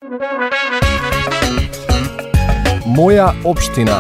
Моја општина.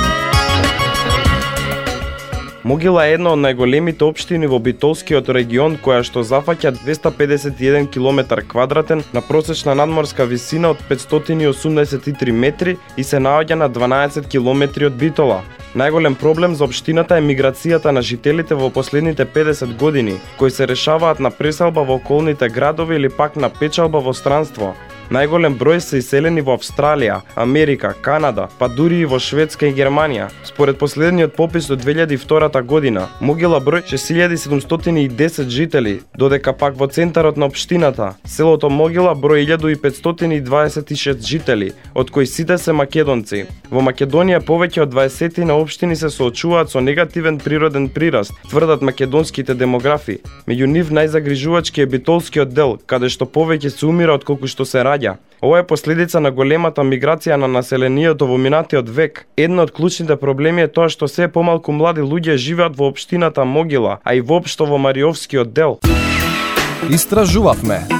Могила е една од најголемите општини во Битолскиот регион, која што зафаќа 251 км квадратен на просечна надморска висина од 583 метри и се наоѓа на 12 км од Битола. Најголем проблем за општината е миграцијата на жителите во последните 50 години, кои се решаваат на преселба во околните градови или пак на печалба во странство. Најголем број се иселени во Австралија, Америка, Канада, па дури и во Шведска и Германија. Според последниот попис од 2002 година, Могила број 6710 жители, додека пак во центарот на општината, селото Могила број 1526 жители, од кои сите се македонци. Во Македонија повеќе од 20 на општини се соочуваат со негативен природен прираст, тврдат македонските демографи. Меѓу нив најзагрижувачки е Битолскиот дел, каде што повеќе се умира отколку што се раѓа. Ова е последица на големата миграција на населението во минатиот век. Една од клучните проблеми е тоа што се помалку млади луѓе живеат во општината Могила, а и воопшто во Мариовскиот дел. Истражувавме.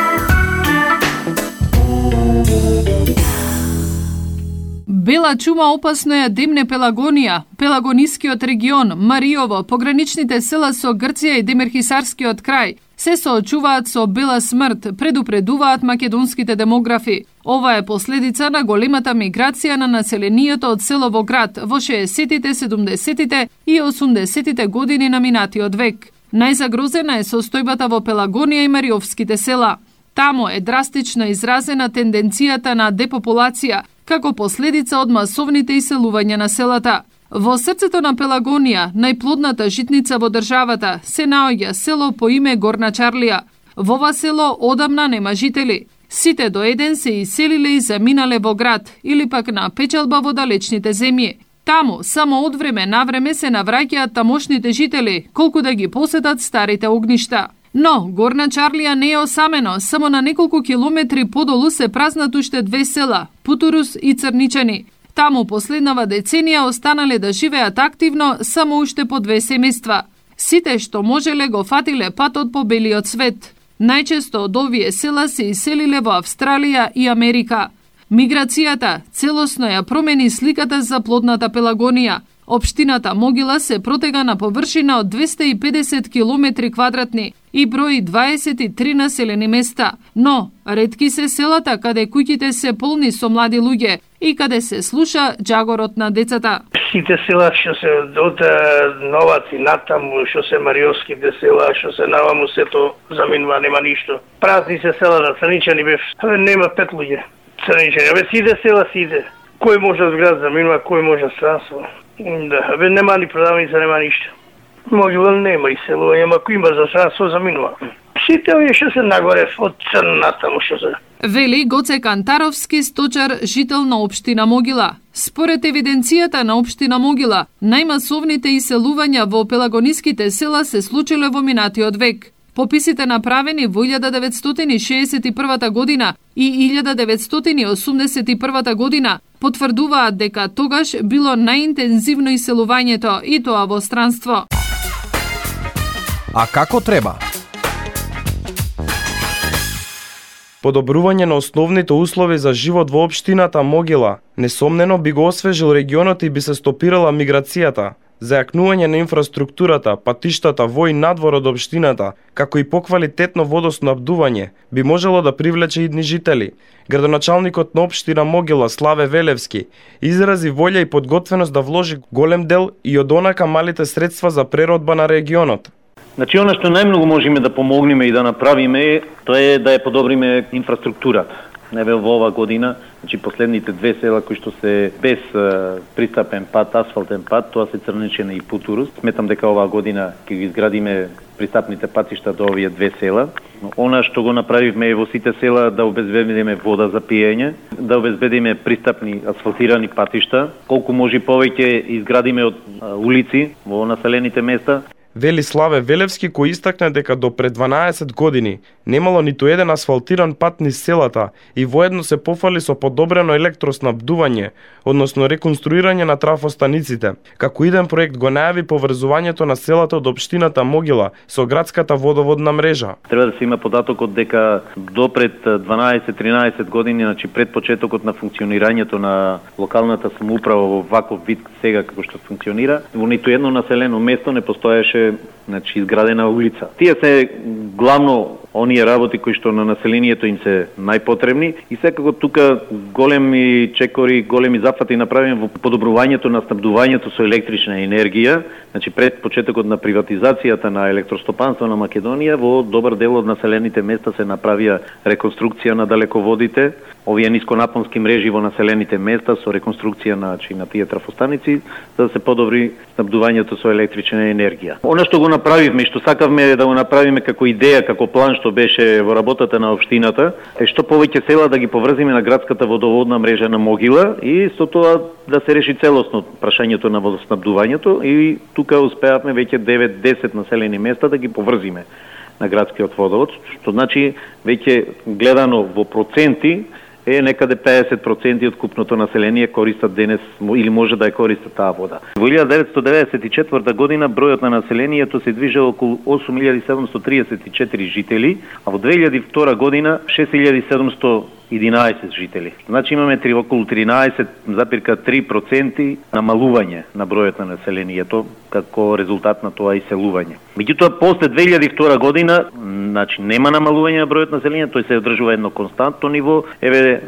Бела чума опасно ја демне Пелагонија, Пелагонискиот регион, Мариово, пограничните села со Грција и Демерхисарскиот крај се соочуваат со бела смрт, предупредуваат македонските демографи. Ова е последица на големата миграција на населението од село во град во 60-тите, 70-тите и 80-тите години на минатиот век. Најзагрозена е состојбата во Пелагонија и Мариовските села. Таму е драстично изразена тенденцијата на депопулација, како последица од масовните иселувања на селата. Во срцето на Пелагонија, најплодната житница во државата, се наоѓа село по име Горна Чарлија. Во ова село одамна нема жители. Сите до еден се иселиле и заминале во град или пак на печалба во далечните земји. Таму само од време на време се навраќаат тамошните жители, колку да ги посетат старите огништа. Но Горна Чарлија не е осамено, само на неколку километри подолу се празнат уште две села, Путурус и Црничани. Таму последнава деценија останале да живеат активно само уште по две семејства. Сите што можеле го фатиле патот по белиот свет. Најчесто од овие села се иселиле во Австралија и Америка. Миграцијата целосно ја промени сликата за плодната Пелагонија. Општината Могила се протега на површина од 250 км квадратни и брои 23 населени места, но ретки се селата каде куќите се полни со млади луѓе и каде се слуша джагорот на децата. Сите села што се од Новац и натаму, што се Мариовските села, што се наваму сето заминува, нема ништо. Празни се села на Црничани, нема 5 луѓе. Црничани, сите села сите. Кој може од град заминува, кој може странство. Да, нема ни продавница, нема ништо. Могила нема и село, ама кој има за странство заминува. Сите овие што се нагоре од Црната му што се. Вели Гоце Кантаровски, сточар, жител на општина Могила. Според евиденцијата на општина Могила, најмасовните иселувања во пелагониските села се случиле во минатиот век. Пописите направени во 1961 година и 1981 година потврдуваат дека тогаш било најинтензивно иселувањето и тоа во странство. А како треба? Подобрување на основните услови за живот во општината Могила несомнено би го освежил регионот и би се стопирала миграцијата. Зајакнување на инфраструктурата, патиштата во и надвор од општината, како и поквалитетно водоснабдување, би можело да привлече идни жители. Градоначалникот на општина Могила, Славе Велевски, изрази волја и подготвеност да вложи голем дел и од онака малите средства за преродба на регионот. Значи, она што најмногу можеме да помогнеме и да направиме, тоа е да ја подобриме инфраструктурата. Неве во ова година, значи последните две села кои што се без пристапен пат, асфалтен пат, тоа се Црничани и Путурус. Сметам дека оваа година ќе ги изградиме пристапните патишта до овие две села. Она што го направивме во сите села да обезбедиме вода за пиење, да обезбедиме пристапни асфалтирани патишта, колку може повеќе изградиме од улици во населените места. вели Славе Велевски, кој истакна дека до пред 12 години немало ниту еден асфалтиран пат низ селата и воедно се пофали со подобрено електроснабдување, односно реконструирање на трафостаниците. Како иден проект го најави поврзувањето на селата од општината Могила со градската водоводна мрежа. Треба да се има податокот дека до пред 12-13 години, значи пред почетокот на функционирањето на локалната самоуправа во ваков вид сега како што функционира, во ниту едно населено место не постоеше изградена улица. Тие се главно оние работи кои што на населението им се најпотребни и секако тука големи чекори, големи зафати направиме во подобрувањето на снабдувањето со електрична енергија, значи пред почетокот на приватизацијата на електростопанство на Македонија, во добар дел од населените места се направија реконструкција на далеководите, овие нисконапонски мрежи во населените места со реконструкција на тие трафостаници, за да се подобри снабдувањето со електрична енергија. Она што го направивме и што сакавме да го направиме како идеја, како план што беше во работата на општината, е што повеќе села да ги поврзиме на градската водоводна мрежа на Могила и со тоа да се реши целосно прашањето на водоснабдувањето и тука успеавме веќе 9-10 населени места да ги поврзиме на градскиот водовод, што значи веќе гледано во проценти е некаде 50% од купното население користат денес или може да ја користат таа вода. Во 1994 година бројот на населението се движел околу 8734 жители, а во 2002 година 6711 жители. Значи имаме околу 13,3% намалување на бројот на населението како резултат на тоа иселување. Меѓутоа после 2002 година, значи нема намалување на бројот на населението, тој се одржува едно константно ниво. Еве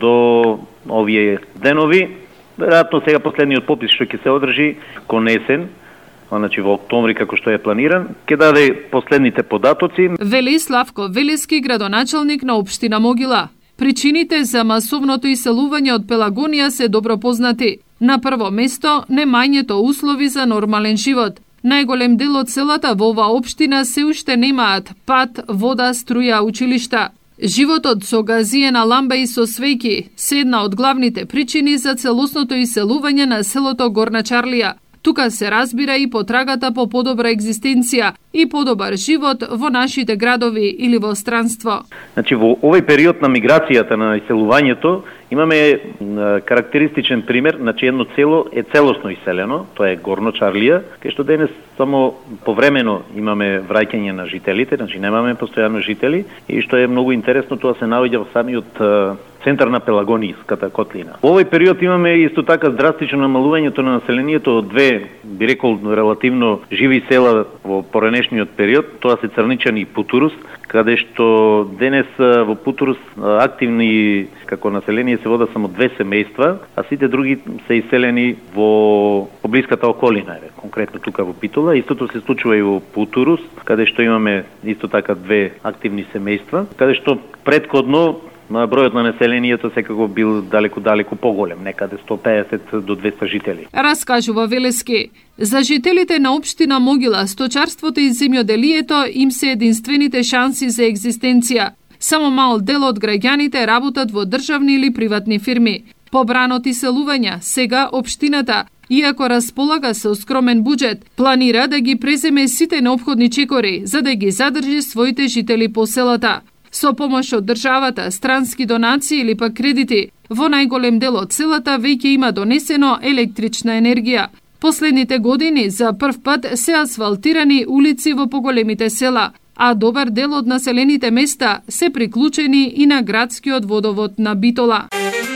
до овие денови, веројатно сега последниот попис што ќе се одржи кон есен, значи во октомври како што е планиран, ќе даде последните податоци. Вели Славко Велевски, градоначалник на општина Могила. Причините за масовното иселување од Пелагонија се добро познати. На прво место, немањето услови за нормален живот. Најголем дел од селата во оваа општина се уште немаат пат, вода, струја, училишта. Животот со газиена ламба и со свеќи се една од главните причини за целосното иселување на селото Горна Чарлија. Тука се разбира и потрагата по подобра екзистенција и подобар живот во нашите градови или во странство. Значи во овој период на миграцијата на иселувањето имаме карактеристичен пример, значи едно село е целосно иселено, тоа е Горна Чарлија, кај што денес само повремено имаме враќање на жителите, значи немаме постојано жители и што е многу интересно, тоа се наоѓа во самиот центар на Пелагонијската котлина. Во овој период имаме исто така драстично намалувањето на населението од две, би рекол, релативно живи села во поранешниот период, тоа се Црничан и Путурус, каде што денес во Путурус активни како население се вода само 2 семејства, а сите други се иселени во блиската околина, конкретно тука во Питола. Истото се случува и во Путурус, каде што имаме исто така 2 активни семејства, каде што претходно бројот на населението секако бил далеку поголем, некаде 150 до 200 жители. Раскажува Велевски. За жителите на општина Могила, сточарството и земјоделието им се единствените шанси за екзистенција. Само мал дел од граѓаните работат во државни или приватни фирми. Побрано иселување, сега општината, иако располага со скромен буџет, планира да ги преземе сите неопходни чекори за да ги задржи своите жители по селата. Со помош од државата, странски донации или пак кредити, во најголем дел од селата веќе има донесено електрична енергија. Последните години за прв пат се асфалтирани улици во поголемите села, а добар дел од населените места се приклучени и на градскиот водовод на Битола.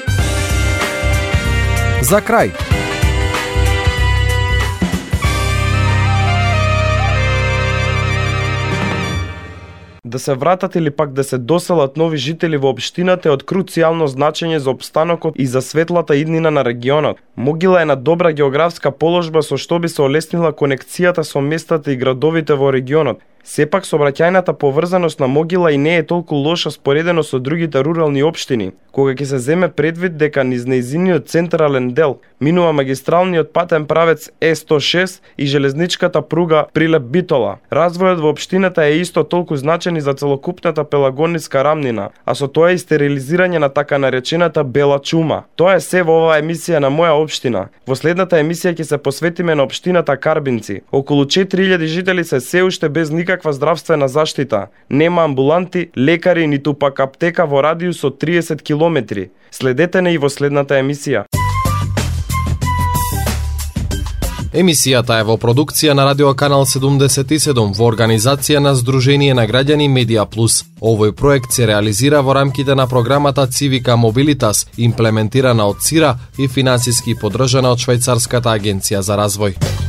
За крај. Да се вратат или пак да се доселат нови жители во општината е од круцијално значење за опстанокот и за светлата иднина на регионот. Могила е на добра географска положба со што би се олеснила конекцијата со местата и градовите во регионот. Сепак сообраќајната поврзаност на Могила и не е толку лоша споредено со другите рурални општини, кога ќе се земе предвид дека низ нејзиниот централен дел минува магистралниот патен правец Е106 и железничката пруга Прилеп-Битола. Развојот во општината е исто толку значен и за целокупната пелагониска рамнина, а со тоа и стерилизирање на така наречената бела чума. Тоа е се во оваа емисија на моја општина. Во следната емисија ќе се посветиме на општината Карбинци. Околу 4000 жители се уште без никаква здравствена заштита. Нема амбуланти, лекари, ниту пак аптека во радиус од 30 километри. Следете не и во следната емисија. Емисијата е во продукција на Радио Канал 77 во организација на Сдружение на граѓани Медиа Плюс. Овој проект се реализира во рамките на програмата Цивика Мобилитас, имплементирана од ЦИРА и финансиски поддржана од Швајцарската агенција за развој.